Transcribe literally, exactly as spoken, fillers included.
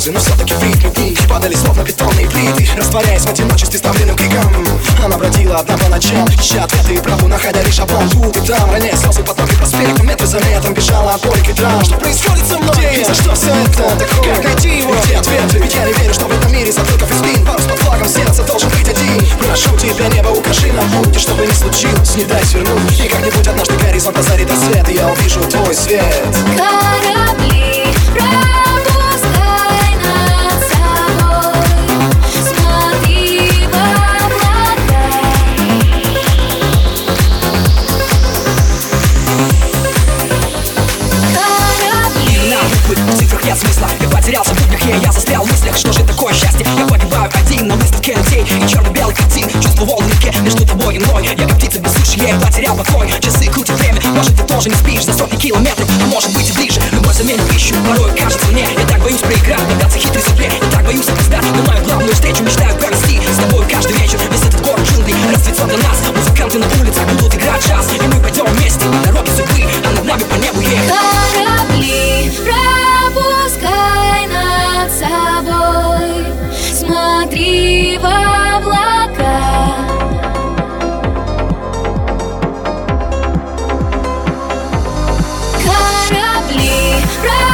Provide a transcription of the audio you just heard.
слезы, но все-таки в ритме дни падали словно бетонные плиты, растворяясь в одиночестве ставленным криком. Она бродила одна по ночам, ища ответы и правду, находя лишь обман тут и там, роняя слезы потоки проспектом, метры за метром бежала от боли к драм. Что происходит со мной? Где и за что все это такое? Как найти его? Где ответы? Ведь я не верю, что в этом мире затылков и спин парус под флагом сердца должен быть один. Прошу тебя, небо, укажи нам путь, и что бы ни случилось, не дай свернуть. И как-нибудь однажды горизонт озарит рассвет, и я увижу твой свет. Корабли, пропускай над собой, смотри в облака. Корабли. Имена, буквы, в цифрах нет смысла. Я потерялся в буднях, и я застрял в мыслях. Что же такое счастье? Я погибаю один на выставке людей и черно-белый картин. Чувство волны в реке между тобой и мной. Я как птица без суши, я потерял покой. Часы крутят время, может ты тоже не спишь. За сотни километров, а может быть и ближе. Любовь заменит пищу, порой кажется мне. Я так боюсь проиграть, поддаться хитрой судьбе. Я так боюсь опоздать на мою главную встречу. Мечтаю провести с тобой каждый вечер. Весь этот город джунглей расцветет для нас. Музыканты на улицах будут играть джаз, и мы пойдем вместе по дороге судьбы, а над нами по небу ехать. Корабли, пропускай над собой, смотри в облака. Корабли, пропускай